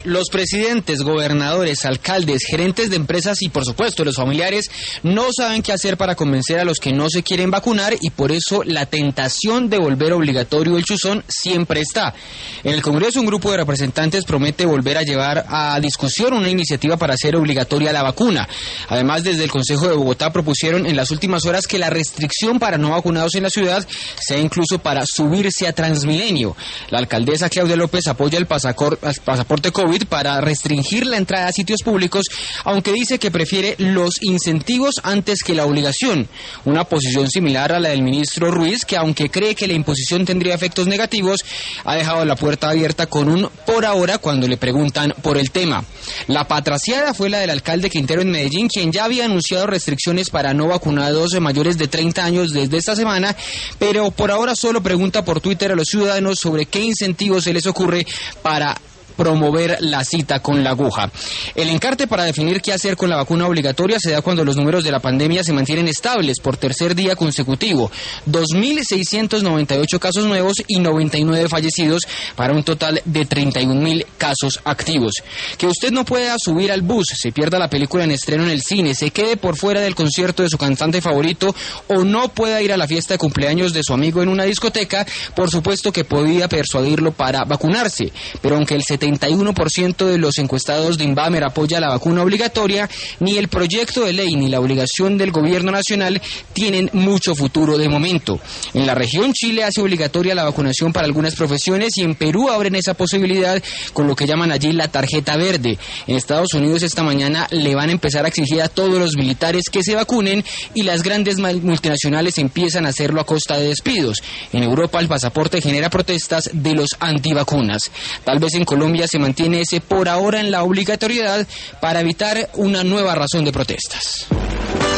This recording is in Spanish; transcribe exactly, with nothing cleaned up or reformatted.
Los presidentes, gobernadores, alcaldes, gerentes de empresas y por supuesto los familiares no saben qué hacer para convencer a los que no se quieren vacunar y por eso la tentación de volver obligatorio el chuzón siempre está. En el Congreso un grupo de representantes promete volver a llevar a discusión una iniciativa para hacer obligatoria la vacuna. Además, desde el Consejo de Bogotá propusieron en las últimas horas que la restricción para no vacunados en la ciudad sea incluso para subirse a Transmilenio. La alcaldesa Claudia López apoya el pasaporte COVID para restringir la entrada a sitios públicos, aunque dice que prefiere los incentivos antes que la obligación, una posición similar a la del ministro Ruiz, que aunque cree que la imposición tendría efectos negativos, ha dejado la puerta abierta con un por ahora cuando le preguntan por el tema. La patraciada fue la del alcalde Quintero en Medellín, quien ya había anunciado restricciones para no vacunados mayores de treinta años desde esta semana, pero por ahora solo pregunta por Twitter a los ciudadanos sobre qué incentivos se les ocurre para promover la cita con la aguja. El encarte para definir qué hacer con la vacuna obligatoria se da cuando los números de la pandemia se mantienen estables por tercer día consecutivo. dos mil seiscientos noventa y ocho casos nuevos y noventa y nueve fallecidos para un total de treinta y un mil casos activos. Que usted no pueda subir al bus, se pierda la película en estreno en el cine, se quede por fuera del concierto de su cantante favorito o no pueda ir a la fiesta de cumpleaños de su amigo en una discoteca, por supuesto que podía persuadirlo para vacunarse, pero aunque el setenta y uno por ciento de los encuestados de Invamer apoya la vacuna obligatoria, ni el proyecto de ley ni la obligación del gobierno nacional tienen mucho futuro de momento. En la región Chile hace obligatoria la vacunación para algunas profesiones y en Perú abren esa posibilidad con lo que llaman allí la tarjeta verde. En Estados Unidos esta mañana le van a empezar a exigir a todos los militares que se vacunen y las grandes multinacionales empiezan a hacerlo a costa de despidos. En Europa el pasaporte genera protestas de los antivacunas. Tal vez en Colombia se mantiene ese por ahora en la obligatoriedad para evitar una nueva razón de protestas.